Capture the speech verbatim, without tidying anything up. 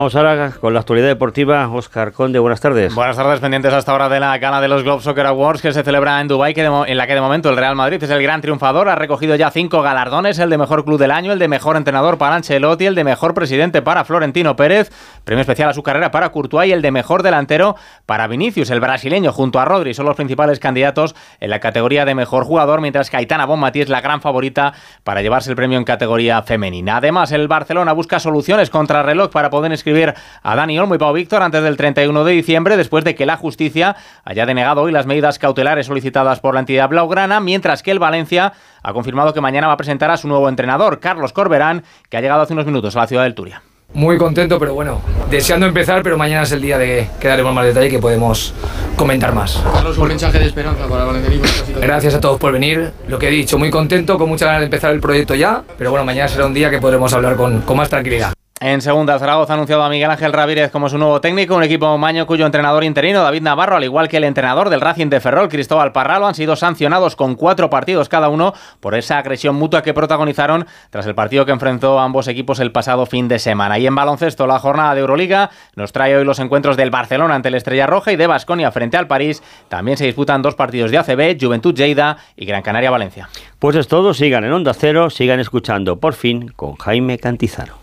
Vamos ahora con la actualidad deportiva. Óscar Conde, buenas tardes. Buenas tardes, pendientes hasta ahora de la gala de los Globe Soccer Awards que se celebra en Dubái, que de mo- en la que de momento el Real Madrid es el gran triunfador. Ha recogido ya cinco galardones: el de mejor club del año, el de mejor entrenador para Ancelotti, el de mejor presidente para Florentino Pérez, premio especial a su carrera para Courtois y el de mejor delantero para Vinicius. El brasileño junto a Rodri son los principales candidatos en la categoría de mejor jugador, mientras que Aitana Bonmatí es la gran favorita para llevarse el premio en categoría femenina. Además, el Barcelona busca soluciones contra reloj para poder inscribir a Dani Olmo y Pau Víctor antes del treinta y uno de diciembre, después de que la justicia haya denegado hoy las medidas cautelares solicitadas por la entidad blaugrana, mientras que el Valencia ha confirmado que mañana va a presentar a su nuevo entrenador, Carlos Corberán, que ha llegado hace unos minutos a la ciudad del Turia. Muy contento, pero bueno, deseando empezar, pero mañana es el día de que daremos más detalle y que podemos comentar más. Carlos, un mensaje de esperanza para el valencianismo. Gracias a todos por venir. Lo que he dicho, muy contento, con muchas ganas de empezar el proyecto ya, pero bueno, mañana será un día que podremos hablar con, con más tranquilidad. En segunda, Zaragoza ha anunciado a Miguel Ángel Ramírez como su nuevo técnico, un equipo maño cuyo entrenador interino, David Navarro, al igual que el entrenador del Racing de Ferrol, Cristóbal Parralo, han sido sancionados con cuatro partidos cada uno por esa agresión mutua que protagonizaron tras el partido que enfrentó a ambos equipos el pasado fin de semana. Y en baloncesto, la jornada de Euroliga nos trae hoy los encuentros del Barcelona ante el Estrella Roja y de Baskonia frente al París. También se disputan dos partidos de A C B, Juventud Lleida y Gran Canaria Valencia. Pues es todo, sigan en Onda Cero, sigan escuchando Por Fin con Jaime Cantizaro.